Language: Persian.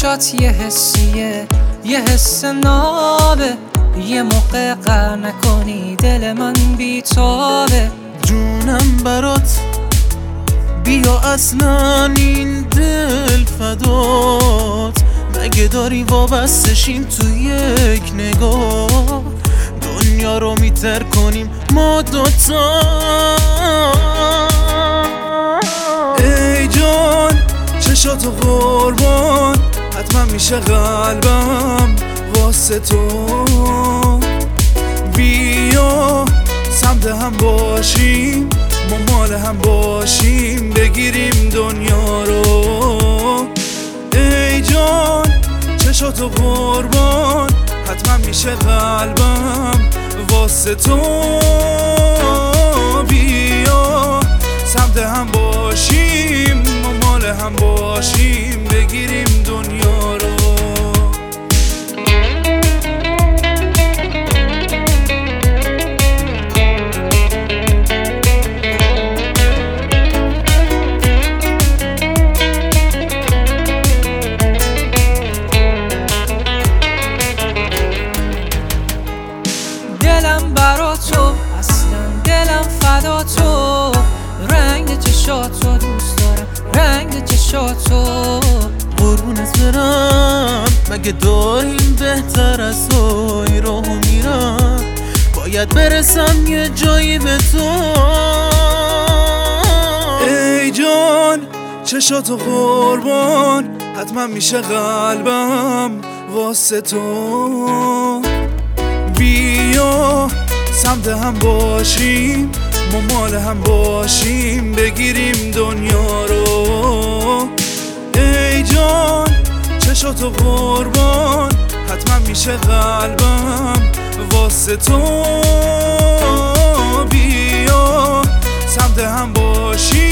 چشات یه حسیه، یه حس نابه، یه موقع قهر نکنی دل من بیتابه. جونم برات بیا اصلا این دل فدات، مگه داری وابستشیم تو یک نگاه، دنیا رو میتر کنیم ما دوتا. ای جان چشاتو قربان، حتما میشه قلبم واسه تو. بیا سمت هم باشیم، ما مال هم باشیم، بگیریم دنیا رو. ای جان چشاتو قربان، حتما میشه قلبم واسه تو. بیا سمت هم باشیم، ما مال هم باشیم، بگیریم دنیا رو. دلم برا تو، اصلا دلم فدا تو، رنگ چشاتو دوست دارم، رنگ چشاتو. قربونت برم، مگه داریم بهتر از توی راهو میرم، باید برسم یه جایی به تو. ای جان چشاتو قربان، حتما میشه قلبم واسه تو. بیا سمت هم باشیم، ما مال هم باشیم، بگیریم دنیا رو. ای جان چشاتو قربان، حتما میشه قلبم واسه تو. بیا سمت هم باشیم،